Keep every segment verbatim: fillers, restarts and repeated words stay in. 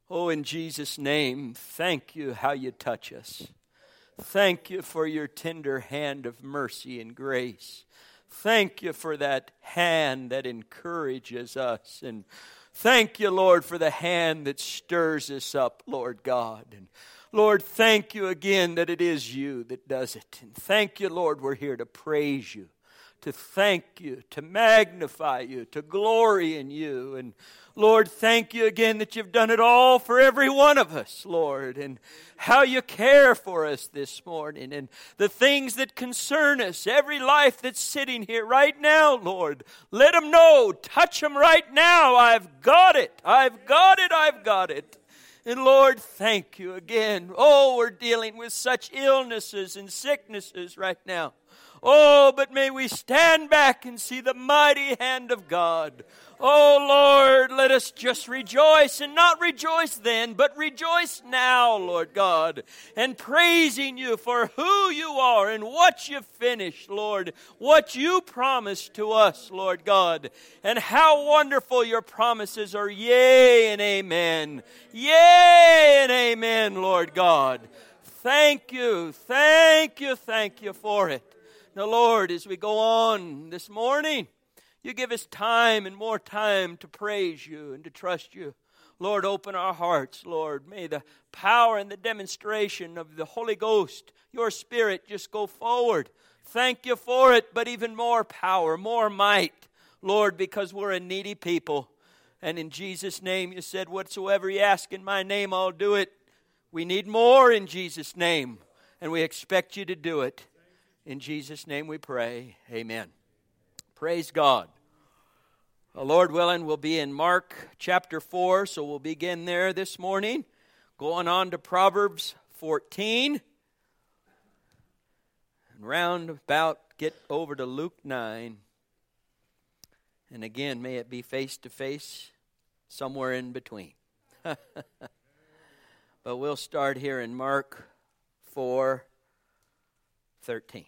Oh, in Jesus' name, thank you how you touch us. Thank you for your tender hand of mercy and grace. Thank you for that hand that encourages us. And thank you, Lord, for the hand that stirs us up, Lord God. And Lord, thank you again that it is you that does it. And thank you, Lord, we're here to praise you, to thank you, to magnify you, to glory in you. And Lord, thank you again that you've done it all for every one of us, Lord, and how you care for us this morning, and the things that concern us, every life that's sitting here right now, Lord. Let them know, touch them right now. I've got it, I've got it, I've got it. And Lord, thank you again. Oh, we're dealing with such illnesses and sicknesses right now. Oh, but may we stand back and see the mighty hand of God. Oh, Lord, let us just rejoice, and not rejoice then, but rejoice now, Lord God, and praising you for who you are and what you've finished, Lord, what you promised to us, Lord God, and how wonderful your promises are, yea and amen, yea and amen, Lord God. Thank you, thank you, thank you for it. Now, Lord, as we go on this morning, you give us time and more time to praise you and to trust you. Lord, open our hearts, Lord. May the power and the demonstration of the Holy Ghost, your Spirit, just go forward. Thank you for it, but even more power, more might, Lord, because we're a needy people. And in Jesus' name, you said, whatsoever you ask in my name, I'll do it. We need more in Jesus' name, and we expect you to do it. In Jesus' name we pray. Amen. Praise God. Uh, Lord willing, we'll be in Mark chapter four, so we'll begin there this morning. Going on to Proverbs fourteen. And round about get over to Luke nine. And again, may it be face to face, somewhere in between. But we'll start here in Mark four thirteen.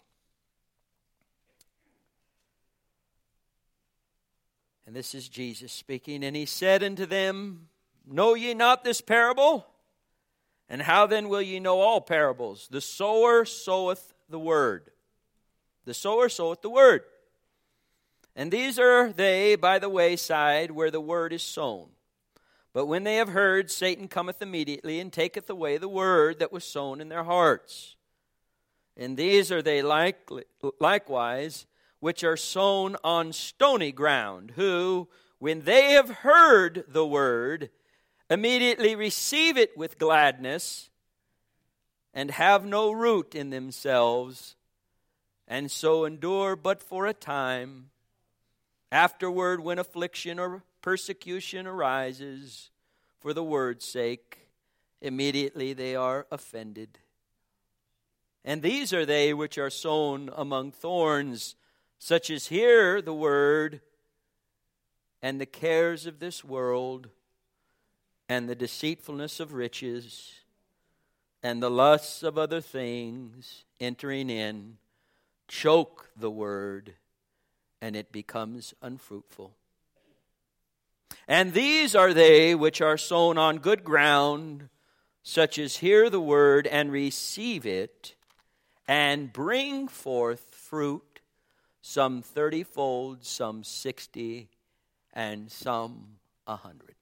And this is Jesus speaking. And he said unto them, know ye not this parable? And how then will ye know all parables? The sower soweth the word. The sower soweth the word. And these are they by the wayside where the word is sown. But when they have heard, Satan cometh immediately and taketh away the word that was sown in their hearts. And these are they like, likewise, which are sown on stony ground, who, when they have heard the word, immediately receive it with gladness, and have no root in themselves, and so endure but for a time. Afterward, when affliction or persecution arises for the word's sake, immediately they are offended. And these are they which are sown among thorns, such as hear the word, and the cares of this world, and the deceitfulness of riches, and the lusts of other things entering in, choke the word, and it becomes unfruitful. And these are they which are sown on good ground, such as hear the word and receive it, and bring forth fruit, some thirty-fold, some sixty, and some a hundred.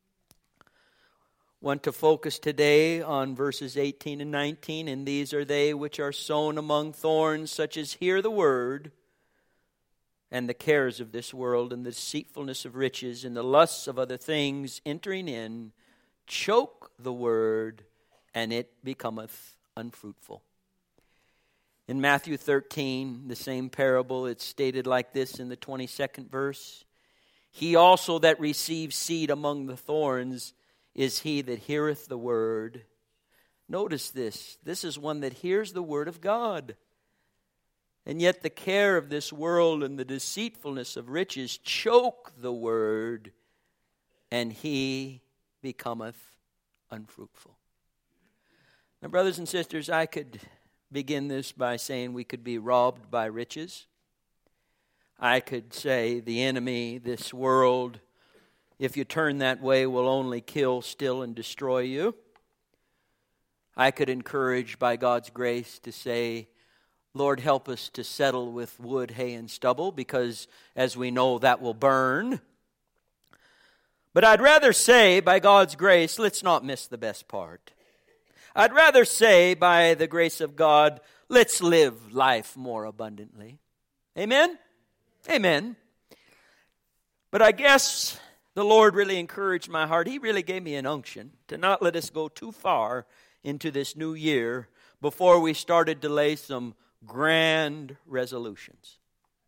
Want to focus today on verses eighteen and nineteen. And these are they which are sown among thorns, such as hear the word, and the cares of this world, and the deceitfulness of riches, and the lusts of other things entering in, choke the word, and it becometh unfruitful. In Matthew thirteen, the same parable, it's stated like this in the twenty-second verse. He also that receives seed among the thorns is he that heareth the word. Notice this. This is one that hears the word of God. And yet the care of this world and the deceitfulness of riches choke the word, and he becometh unfruitful. Now, brothers and sisters, I could begin this by saying we could be robbed by riches. I could say the enemy, this world, if you turn that way, will only kill, steal, and destroy you. I could encourage by God's grace to say, Lord, help us to settle with wood, hay, and stubble, because as we know, that will burn. But I'd rather say, by God's grace, let's not miss the best part. I'd rather say, by the grace of God, let's live life more abundantly. Amen? Amen. But I guess the Lord really encouraged my heart. He really gave me an unction to not let us go too far into this new year before we started to lay some grand resolutions.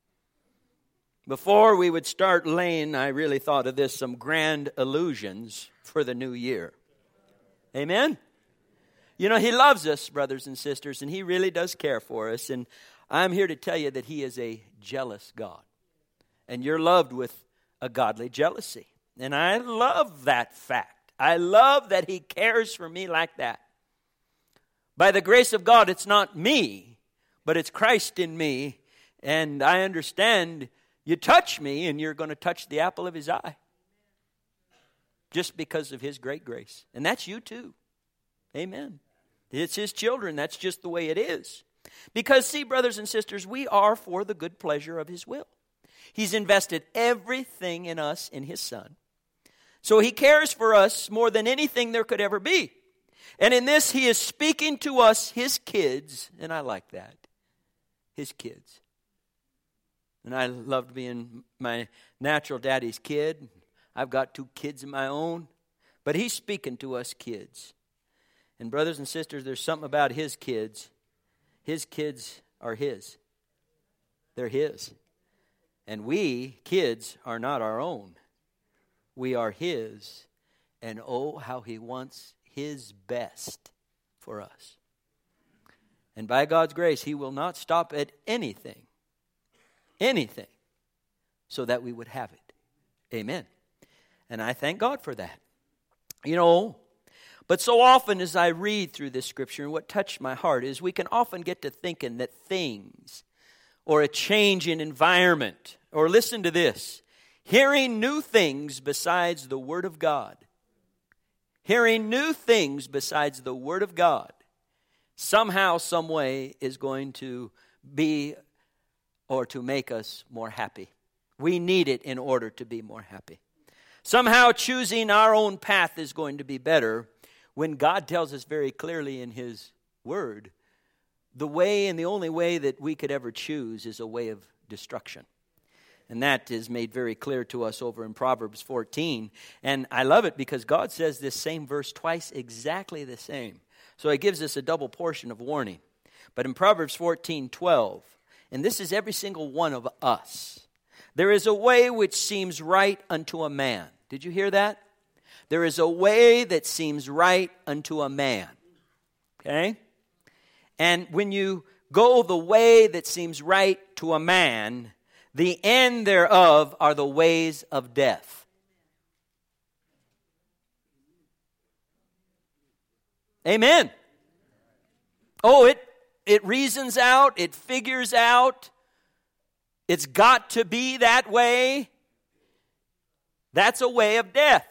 Before we would start laying, I really thought of this, some grand illusions for the new year. Amen? You know, He loves us, brothers and sisters, and He really does care for us. And I'm here to tell you that He is a jealous God. And you're loved with a godly jealousy. And I love that fact. I love that He cares for me like that. By the grace of God, it's not me, but it's Christ in me. And I understand you touch me and you're going to touch the apple of His eye. Just because of His great grace. And that's you too. Amen. It's His children. That's just the way it is. Because, see, brothers and sisters, we are for the good pleasure of His will. He's invested everything in us in His Son. So He cares for us more than anything there could ever be. And in this, He is speaking to us, His kids, and I like that. His kids. And I loved being my natural daddy's kid. I've got two kids of my own. But He's speaking to us kids. And brothers and sisters, there's something about His kids. His kids are His. They're His. And we, kids, are not our own. We are His. And oh, how He wants His best for us. And by God's grace, He will not stop at anything. Anything. So that we would have it. Amen. And I thank God for that. You know, but so often as I read through this scripture, and what touched my heart is we can often get to thinking that things, or a change in environment, or listen to this, hearing new things besides the Word of God, hearing new things besides the Word of God, somehow, some way is going to be or to make us more happy. We need it in order to be more happy. Somehow choosing our own path is going to be better when God tells us very clearly in His Word, the way and the only way that we could ever choose is a way of destruction. And that is made very clear to us over in Proverbs fourteen. And I love it because God says this same verse twice exactly the same. So He gives us a double portion of warning. But in Proverbs fourteen twelve, and this is every single one of us, there is a way which seems right unto a man. Did you hear that? There is a way that seems right unto a man. Okay? And when you go the way that seems right to a man, the end thereof are the ways of death. Amen. Oh, it, it reasons out, it figures out, it's got to be that way. That's a way of death.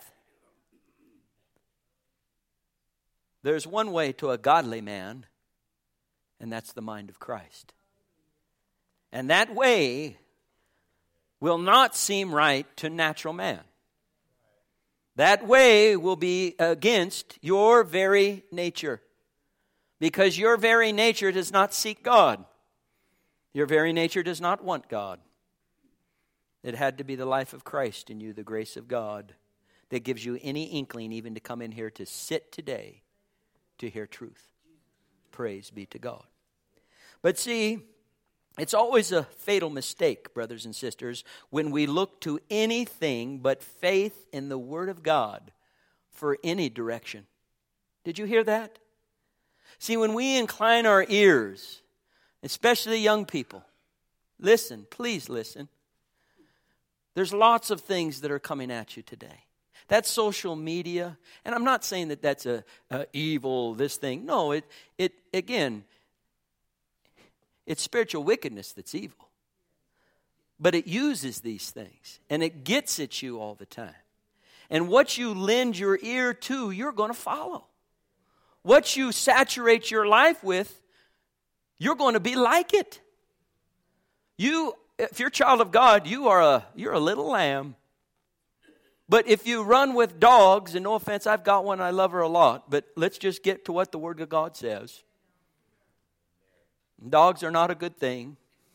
There's one way to a godly man, and that's the mind of Christ. And that way will not seem right to natural man. That way will be against your very nature. Because your very nature does not seek God. Your very nature does not want God. It had to be the life of Christ in you, the grace of God, that gives you any inkling even to come in here to sit today to hear truth. Praise be to God. But see, it's always a fatal mistake, brothers and sisters, when we look to anything but faith in the Word of God for any direction. Did you hear that? See, when we incline our ears, especially young people, listen, please listen. There's lots of things that are coming at you today. That's social media, and I'm not saying that that's a, a evil, this thing. No, it it again, it's spiritual wickedness that's evil. But it uses these things, and it gets at you all the time. And what you lend your ear to, you're going to follow. What you saturate your life with, you're going to be like it. You, if you're a child of God, you are a you're a little lamb. But if you run with dogs, and no offense, I've got one, I love her a lot, but let's just get to what the Word of God says. Dogs are not a good thing.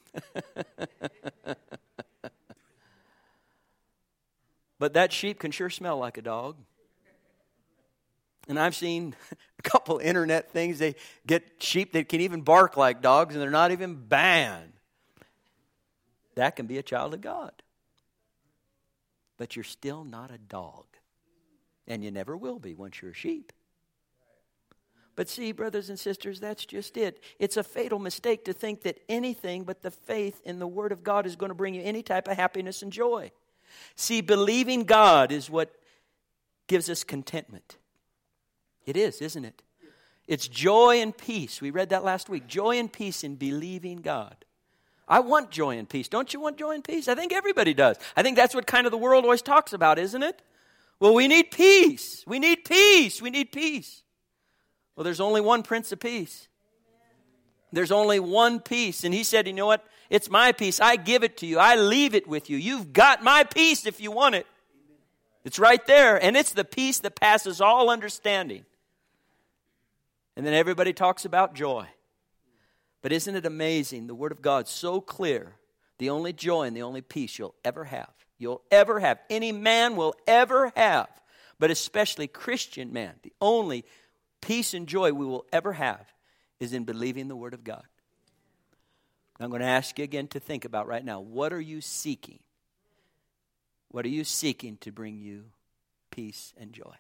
But that sheep can sure smell like a dog. And I've seen a couple internet things. They get sheep that can even bark like dogs, and they're not even banned. That can be a child of God. But you're still not a dog. And you never will be once you're a sheep. But see, brothers and sisters, that's just it. It's a fatal mistake to think that anything but the faith in the Word of God is going to bring you any type of happiness and joy. See, believing God is what gives us contentment. It is, isn't it? It's joy and peace. We read that last week. Joy and peace in believing God. I want joy and peace. Don't you want joy and peace? I think everybody does. I think that's what kind of the world always talks about, isn't it? Well, we need peace. We need peace. We need peace. Well, there's only one Prince of Peace. There's only one peace. And he said, you know what? It's my peace. I give it to you. I leave it with you. You've got my peace if you want it. It's right there. And it's the peace that passes all understanding. And then everybody talks about joy. But isn't it amazing? The Word of God's so clear. The only joy and the only peace you'll ever have. You'll ever have. Any man will ever have. But especially Christian man. The only peace and joy we will ever have is in believing the Word of God. I'm going to ask you again to think about right now. What are you seeking? What are you seeking to bring you peace and joy?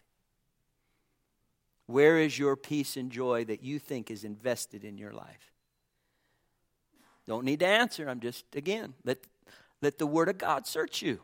Where is your peace and joy that you think is invested in your life? Don't need to answer. I'm just, again, let, let the Word of God search you.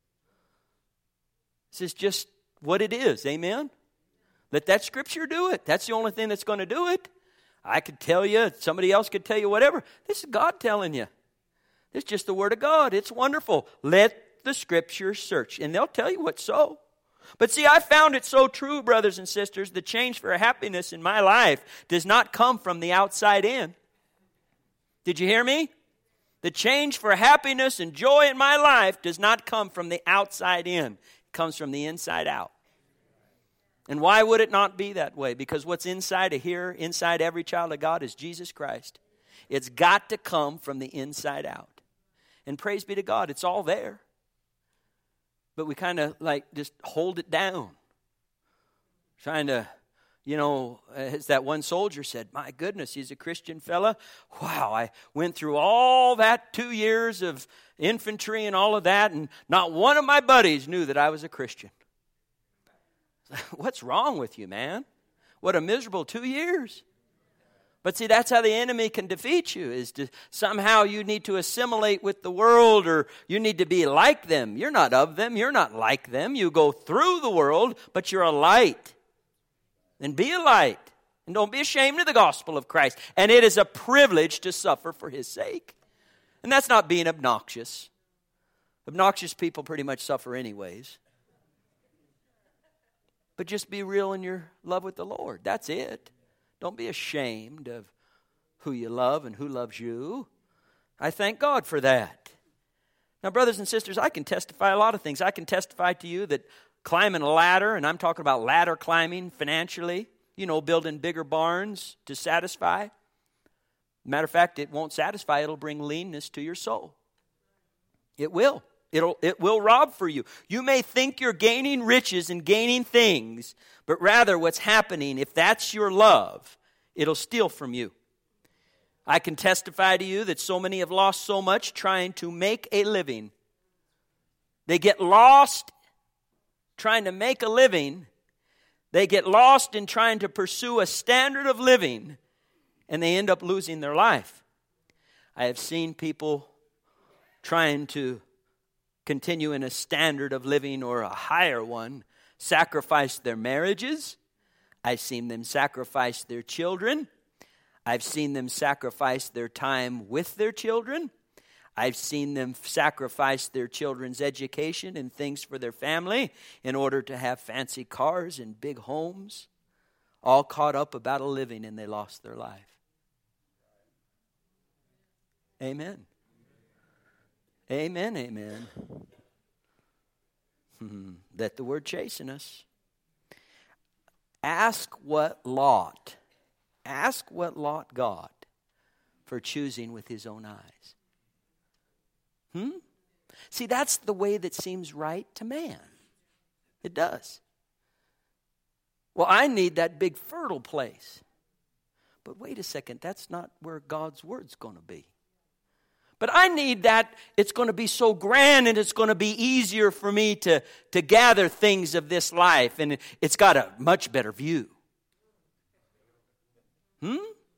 This is just what it is. Amen? Let that Scripture do it. That's the only thing that's going to do it. I could tell you, somebody else could tell you whatever. This is God telling you. It's just the Word of God. It's wonderful. Let the Scripture search. And they'll tell you what's so. But see, I found it so true, brothers and sisters. The change for happiness in my life does not come from the outside in. Did you hear me? The change for happiness and joy in my life does not come from the outside in. It comes from the inside out. And why would it not be that way? Because what's inside of here, inside every child of God, is Jesus Christ. It's got to come from the inside out. And praise be to God, it's all there. But we kind of like just hold it down. Trying to, you know, as that one soldier said, my goodness, he's a Christian fella. Wow, I went through all that two years of infantry and all of that, and not one of my buddies knew that I was a Christian. What's wrong with you, man? What a miserable two years. But see, that's how the enemy can defeat you, is to somehow you need to assimilate with the world, or you need to be like them. You're not of them. You're not like them. You go through the world, but you're a light. And be a light. And don't be ashamed of the gospel of Christ. And it is a privilege to suffer for His sake. And that's not being obnoxious. Obnoxious people pretty much suffer anyways. But just be real in your love with the Lord. That's it. Don't be ashamed of who you love and who loves you. I thank God for that. Now, brothers and sisters, I can testify a lot of things. I can testify to you that climbing a ladder, and I'm talking about ladder climbing financially, you know, building bigger barns to satisfy. Matter of fact, it won't satisfy. It'll bring leanness to your soul. It will. It'll, it will rob for you. You may think you're gaining riches and gaining things, but rather what's happening, if that's your love, it'll steal from you. I can testify to you that so many have lost so much trying to make a living. They get lost trying to make a living. They get lost in trying to pursue a standard of living, and they end up losing their life. I have seen people trying to continue in a standard of living or a higher one, sacrifice their marriages. I've seen them sacrifice their children. I've seen them sacrifice their time with their children. I've seen them sacrifice their children's education and things for their family in order to have fancy cars and big homes, all caught up about a living, and they lost their life. Amen. Amen, amen. Hmm. Let the word chasten us. Ask what Lot, ask what Lot got for choosing with his own eyes. Hmm? See, that's the way that seems right to man. It does. Well, I need that big fertile place. But wait a second, that's not where God's word's going to be. But I need that, it's going to be so grand and it's going to be easier for me to, to gather things of this life. And it's got a much better view. Hmm?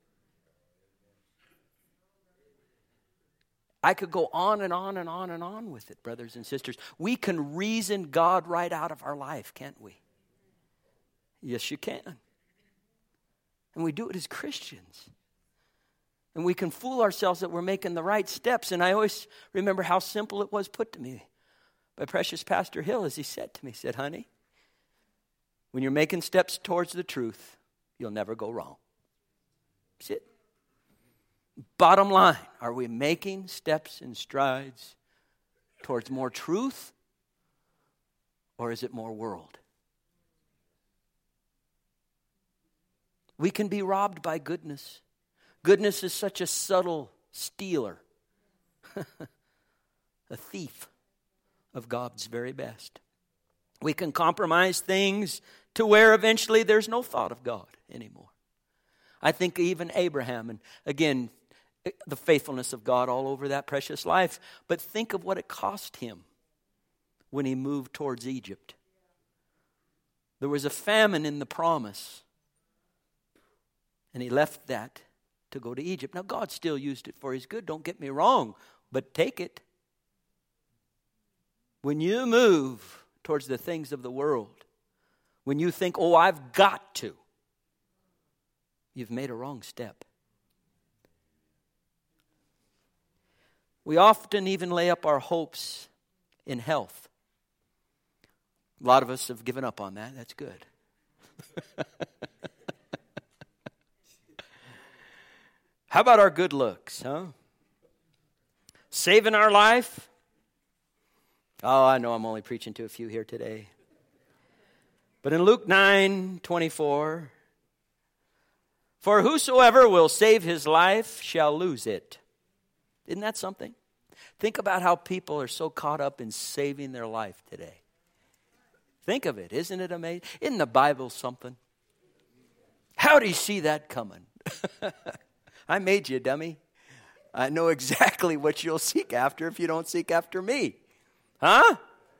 I could go on and on and on and on with it, brothers and sisters. We can reason God right out of our life, can't we? Yes, you can. And we do it as Christians. And we can fool ourselves that we're making the right steps. And I always remember how simple it was put to me by precious Pastor Hill as he said to me, he said, honey, when you're making steps towards the truth, you'll never go wrong. That's it. Bottom line, are we making steps and strides towards more truth, or is it more world? We can be robbed by goodness. Goodness is such a subtle stealer, a thief of God's very best. We can compromise things to where eventually there's no thought of God anymore. I think even Abraham, and again, the faithfulness of God all over that precious life. But think of what it cost him when he moved towards Egypt. There was a famine in the promise. And he left that to go to Egypt. Now, God still used it for his good, don't get me wrong. But take it. When you move towards the things of the world, when you think, oh, I've got to, you've made a wrong step. We often even lay up our hopes in health. A lot of us have given up on that. That's good. How about our good looks, huh? Saving our life? Oh, I know I'm only preaching to a few here today. But in Luke nine twenty-four, for whosoever will save his life shall lose it. Isn't that something? Think about how people are so caught up in saving their life today. Think of it. Isn't it amazing? Isn't the Bible something? How do you see that coming? I made you, dummy. I know exactly what you'll seek after if you don't seek after me. Huh?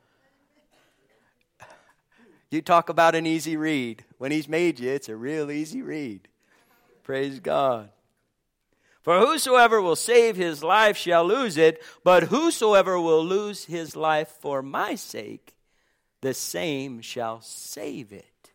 You talk about an easy read. When he's made you, it's a real easy read. Praise God. For whosoever will save his life shall lose it, but whosoever will lose his life for my sake, the same shall save it.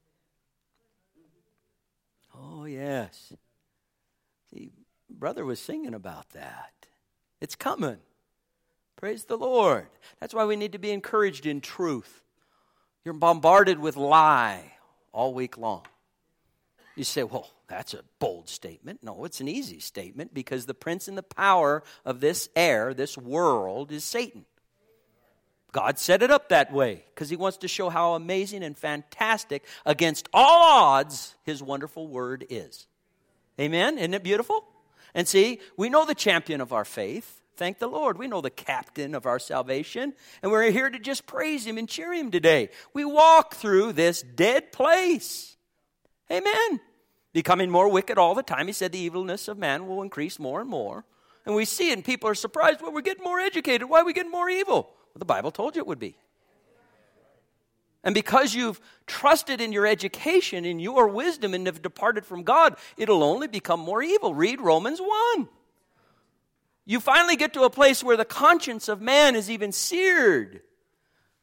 Oh, yes. See, brother was singing about that. It's coming. Praise the Lord. That's why we need to be encouraged in truth. You're bombarded with lie all week long. You say, well, that's a bold statement. No, it's an easy statement because the prince and the power of this air, this world, is Satan. God set it up that way because he wants to show how amazing and fantastic, against all odds, his wonderful word is. Amen? Isn't it beautiful? And see, we know the champion of our faith. Thank the Lord. We know the captain of our salvation. And we're here to just praise him and cheer him today. We walk through this dead place. Amen. Becoming more wicked all the time. He said the evilness of man will increase more and more. And we see it and people are surprised. Well, we're getting more educated. Why are we getting more evil? Well, the Bible told you it would be. And because you've trusted in your education, in your wisdom, and have departed from God, it'll only become more evil. Read Romans one. You finally get to a place where the conscience of man is even seared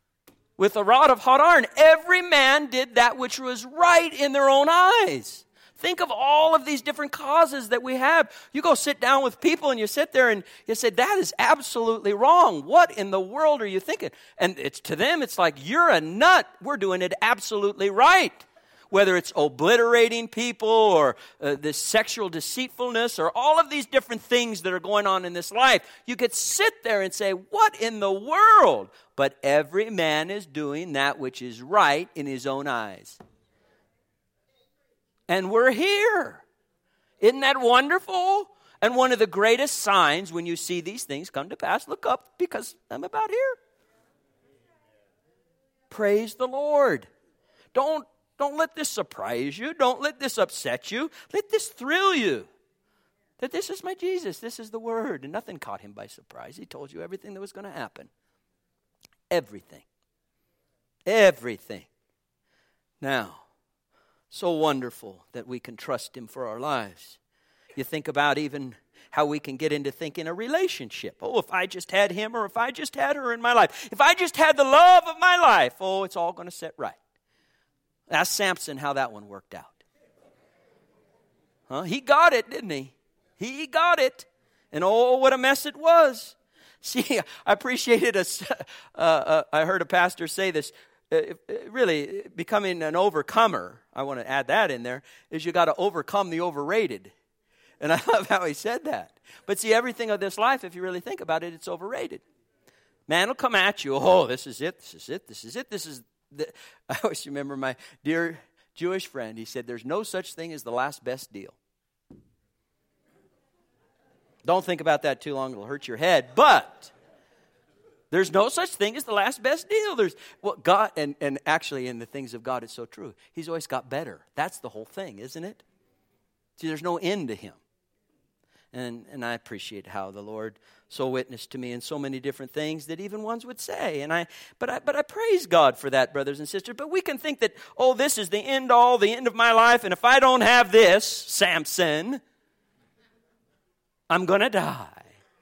with a rod of hot iron. Every man did that which was right in their own eyes. Think of all of these different causes that we have. You go sit down with people and you sit there and you say, that is absolutely wrong. What in the world are you thinking? And it's to them, it's like, you're a nut. We're doing it absolutely right. Whether it's obliterating people or uh, this sexual deceitfulness or all of these different things that are going on in this life, you could sit there and say, what in the world? But every man is doing that which is right in his own eyes. And we're here. Isn't that wonderful? And one of the greatest signs when you see these things come to pass, look up because I'm about here. Praise the Lord. Don't, don't let this surprise you. Don't let this upset you. Let this thrill you. That this is my Jesus. This is the Word. And nothing caught him by surprise. He told you everything that was going to happen. Everything. Everything. Now, so wonderful that we can trust him for our lives. You think about even how we can get into thinking a relationship. Oh, if I just had him or if I just had her in my life. If I just had the love of my life. Oh, it's all going to set right. Ask Samson how that one worked out. Huh? He got it, didn't he? He got it. And oh, what a mess it was. See, I appreciated a, uh, uh, I heard a pastor say this. Uh, really, becoming an overcomer, I want to add that in there, is you got to overcome the overrated. And I love how he said that. But see, everything of this life, if you really think about it, it's overrated. Man will come at you. Oh, this is it, this is it, this is it, this is the... I always remember my dear Jewish friend. He said, there's no such thing as the last best deal. Don't think about that too long. It'll hurt your head. But... there's no such thing as the last best deal. There's well, God, and, and actually in the things of God, it's so true. He's always got better. That's the whole thing, isn't it? See, there's no end to him. And and I appreciate how the Lord so witnessed to me in so many different things that even ones would say. And I, but I, but I praise God for that, brothers and sisters. But we can think that, oh, this is the end all, the end of my life. And if I don't have this, Samson, I'm going to die.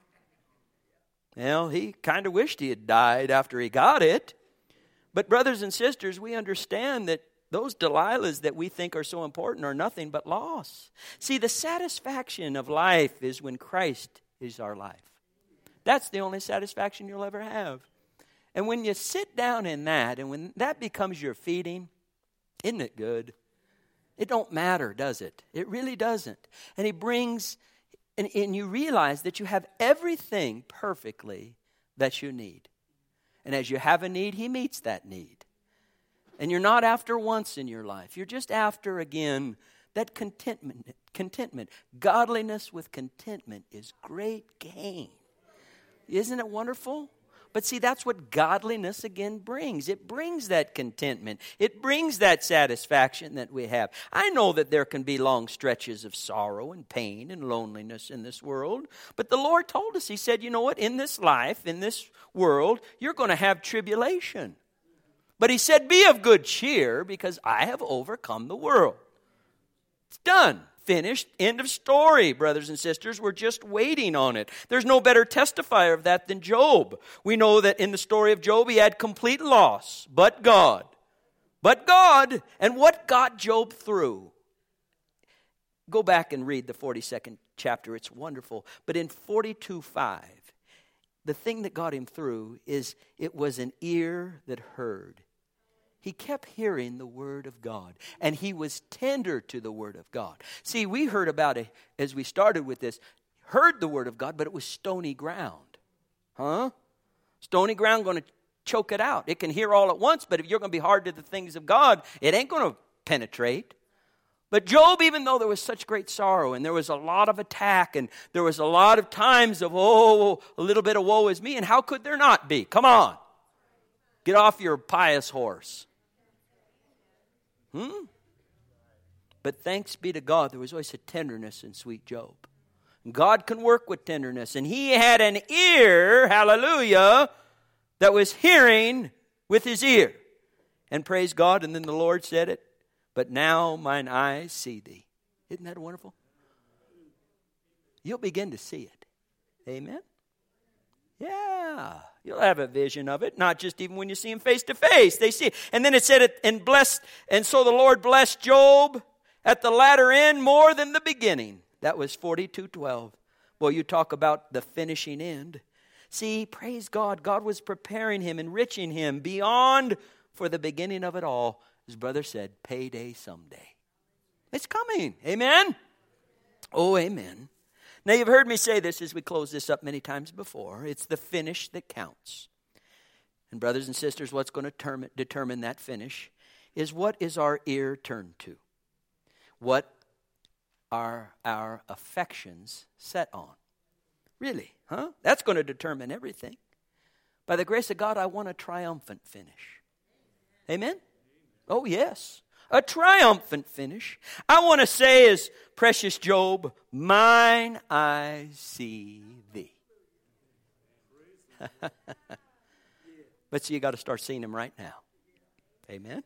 Well, he kind of wished he had died after he got it. But brothers and sisters, we understand that those Delilahs that we think are so important are nothing but loss. See, the satisfaction of life is when Christ is our life. That's the only satisfaction you'll ever have. And when you sit down in that, and when that becomes your feeding, isn't it good? It don't matter, does it? It really doesn't. And he brings... And, and you realize that you have everything perfectly that you need. And as you have a need, he meets that need. And you're not after once in your life. You're just after, again, that contentment. Contentment. Godliness with contentment is great gain. Isn't it wonderful? But see, that's what godliness again brings. It brings that contentment. It brings that satisfaction that we have. I know that there can be long stretches of sorrow and pain and loneliness in this world. But the Lord told us, he said, you know what? In this life, in this world, you're going to have tribulation. But he said, be of good cheer because I have overcome the world. It's done. Finished. End of story, brothers and sisters. We're just waiting on it. There's no better testifier of that than Job. We know that in the story of Job, he had complete loss, but God. But God. And what got Job through? Go back and read the forty-second chapter. It's wonderful. But in forty-two five, the thing that got him through is it was an ear that heard. He kept hearing the Word of God, and he was tender to the Word of God. See, we heard about it as we started with this, heard the Word of God, but it was stony ground. Huh? Stony ground going to choke it out. It can hear all at once, but if you're going to be hard to the things of God, it ain't going to penetrate. But Job, even though there was such great sorrow, and there was a lot of attack, and there was a lot of times of, oh, a little bit of woe is me, and how could there not be? Come on. Get off your pious horse. Hmm? But thanks be to God, there was always a tenderness in sweet Job. God can work with tenderness. And he had an ear, hallelujah, that was hearing with his ear. And praise God, and then the Lord said it, but now mine eyes see thee. Isn't that wonderful? You'll begin to see it. Amen? Yeah. You'll have a vision of it, not just even when you see him face to face. They see it. And then it said it, and blessed, and so the Lord blessed Job At the latter end, more than the beginning. That was forty-two twelve. Well, you talk about the finishing end. See, praise God. God was preparing him, enriching him beyond for the beginning of it all. His brother said, payday someday. It's coming. Amen? Oh, amen. Now, you've heard me say this as we close this up many times before. It's the finish that counts. And brothers and sisters, what's going to term- determine that finish is what is our ear turned to? What are our affections set on? Really, huh? That's going to determine everything. By the grace of God, I want a triumphant finish. Amen? Oh, yes. A triumphant finish. I want to say as precious Job, mine eyes see thee. But see, you got to start seeing him right now. Amen?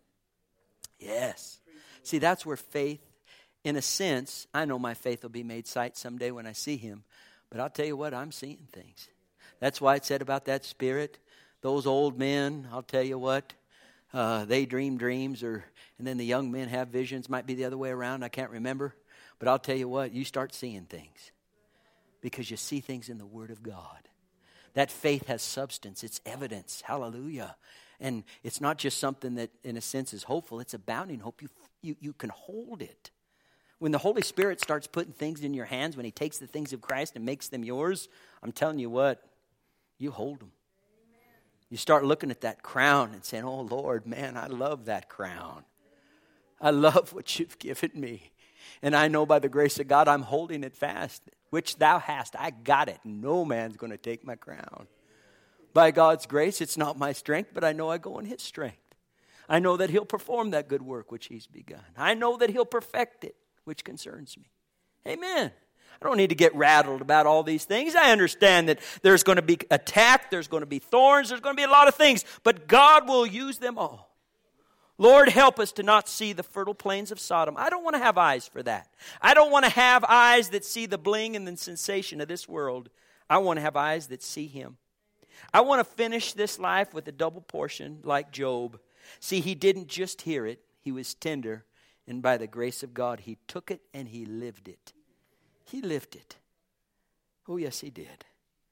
Yes. See, that's where faith, in a sense, I know my faith will be made sight someday when I see him. But I'll tell you what, I'm seeing things. That's why it said about that spirit, those old men, I'll tell you what, uh, they dream dreams, or and then the young men have visions. Might be the other way around, I can't remember. But I'll tell you what, you start seeing things. Because you see things in the Word of God. That faith has substance, it's evidence, hallelujah. And it's not just something that in a sense is hopeful, it's abounding hope. You, you, you can hold it. When the Holy Spirit starts putting things in your hands, when he takes the things of Christ and makes them yours, I'm telling you what, you hold them. You start looking at that crown and saying, oh, Lord, man, I love that crown. I love what you've given me. And I know by the grace of God, I'm holding it fast, which thou hast. I got it. No man's going to take my crown. By God's grace, it's not my strength, but I know I go in his strength. I know that he'll perform that good work which he's begun. I know that he'll perfect it, which concerns me. Amen. I don't need to get rattled about all these things. I understand that there's going to be attack, there's going to be thorns, there's going to be a lot of things, but God will use them all. Lord, help us to not see the fertile plains of Sodom. I don't want to have eyes for that. I don't want to have eyes that see the bling and the sensation of this world. I want to have eyes that see him. I want to finish this life with a double portion like Job. See, he didn't just hear it. He was tender. And by the grace of God, he took it and he lived it. He lived it. Oh, yes, he did.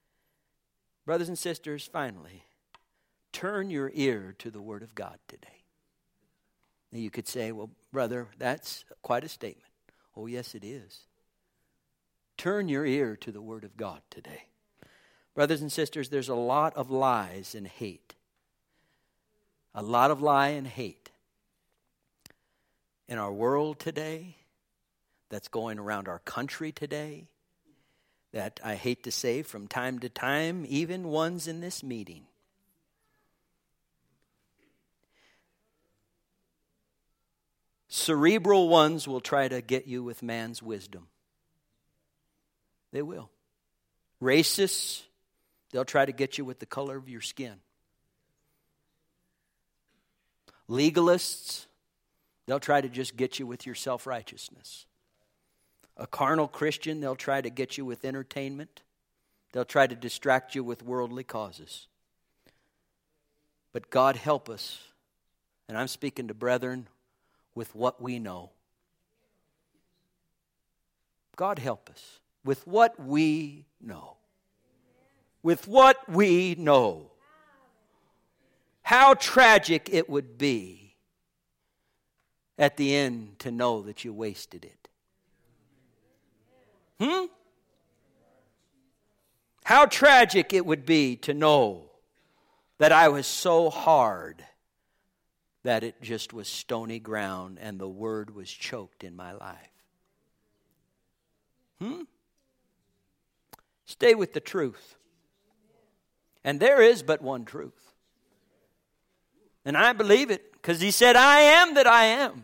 Brothers and sisters, finally, turn your ear to the Word of God today. Now you could say, well, brother, that's quite a statement. Oh, yes, it is. Turn your ear to the Word of God today. Brothers and sisters, there's a lot of lies and hate. A lot of lie and hate in our world today, that's going around our country today, that I hate to say from time to time, even ones in this meeting. Cerebral ones will try to get you with man's wisdom. They will. Racists, they'll try to get you with the color of your skin. Legalists, they'll try to just get you with your self-righteousness. A carnal Christian, they'll try to get you with entertainment. They'll try to distract you with worldly causes. But God help us, and I'm speaking to brethren, with what we know. God help us with what we know. With what we know. How tragic it would be at the end to know that you wasted it. Hmm? How tragic it would be to know that I was so hard that it just was stony ground and the word was choked in my life. Hmm? Stay with the truth. And there is but one truth. And I believe it because he said, I am that I am.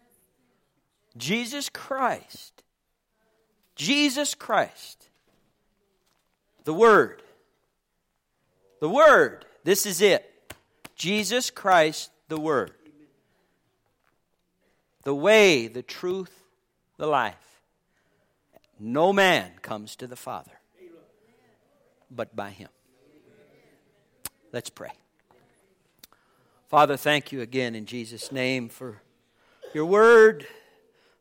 Jesus Christ. Jesus Christ. The Word. The Word. This is it. Jesus Christ, the Word. The way, the truth, the life. No man comes to the Father but by Him. Let's pray. Father, thank you again in Jesus' name for your Word.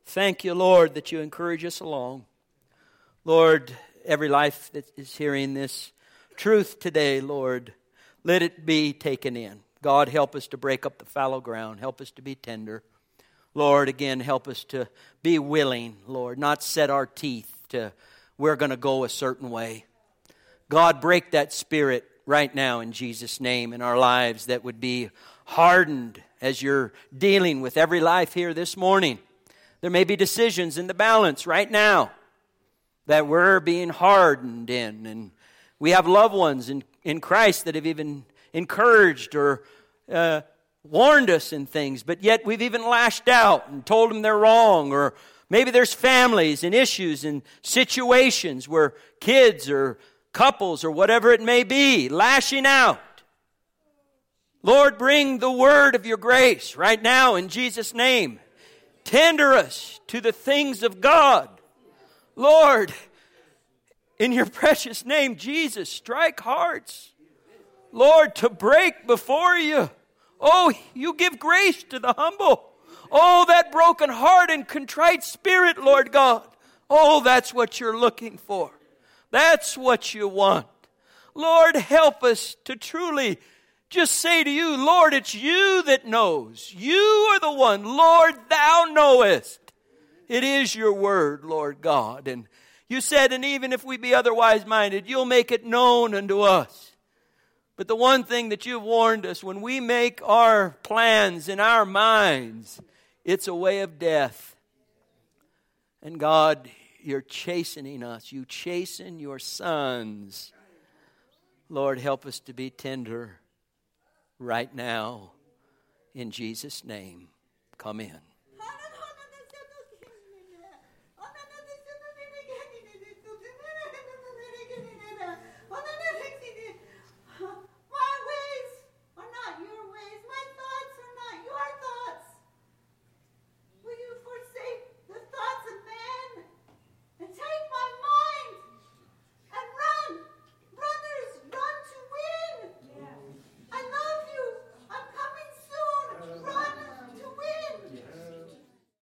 Thank you, Lord, that you encourage us along. Lord, every life that is hearing this truth today, Lord, let it be taken in. God, help us to break up the fallow ground. Help us to be tender. Lord, again, help us to be willing, Lord, not set our teeth to we're going to go a certain way. God, break that spirit right now in Jesus' name in our lives that would be hardened as you're dealing with every life here this morning. There may be decisions in the balance right now that we're being hardened in. And we have loved ones in, in Christ that have even encouraged or uh, warned us in things. But yet we've even lashed out and told them they're wrong. Or maybe there's families and issues and situations where kids or couples or whatever it may be lashing out. Lord, bring the word of your grace right now in Jesus' name. Tender us to the things of God. Lord, in your precious name, Jesus, strike hearts. Lord, to break before you. Oh, you give grace to the humble. Oh, that broken heart and contrite spirit, Lord God. Oh, that's what you're looking for. That's what you want. Lord, help us to truly just say to you, Lord, it's you that knows. You are the one. Lord, thou knowest. It is your word, Lord God. And you said, and even if we be otherwise minded, you'll make it known unto us. But the one thing that you've warned us, when we make our plans in our minds, it's a way of death. And God, you're chastening us. You chasten your sons. Lord, help us to be tender right now. In Jesus' name, come in.